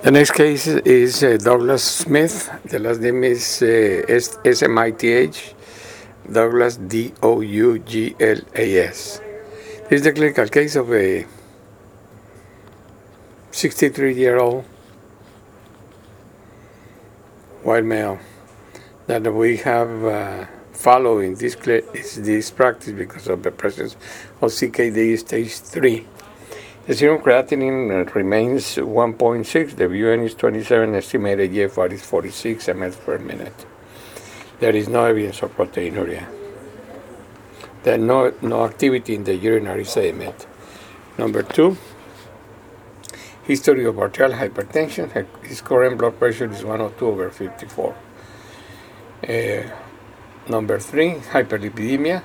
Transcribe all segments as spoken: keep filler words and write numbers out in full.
The next case is uh, Douglas Smith. The last name is uh, S M I T H, Douglas, D O U G L A S. This is the clinical case of a sixty-three-year-old white male that we have uh, following this, this practice because of the presence of C K D stage three. The serum creatinine remains one point six, the V U N is twenty-seven, estimated G F R is forty-six milliliters per minute. There is no evidence of proteinuria. There is no, no activity in the urinary sediment. Number two, history of arterial hypertension. His current blood pressure is one oh two over fifty-four. Uh, number three, hyperlipidemia.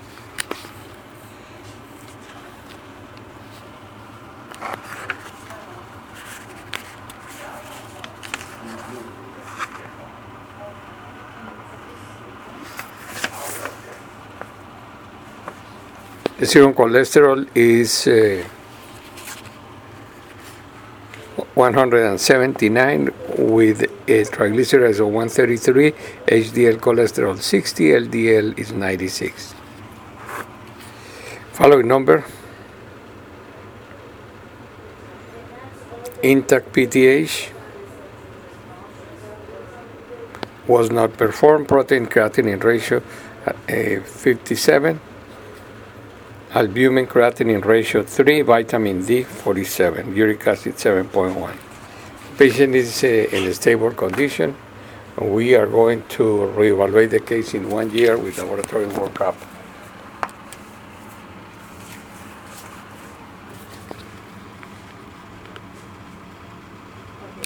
The serum cholesterol is uh, one hundred seventy-nine with a triglycerides of one thirty-three, H D L cholesterol sixty, L D L is ninety-six. Following number, intact P T H was not performed, protein creatinine ratio at uh, fifty-seven, albumin creatinine ratio three, vitamin D forty-seven, uric acid seven point one. Patient is uh, in a stable condition. We are going to reevaluate the case in one year with laboratory workup.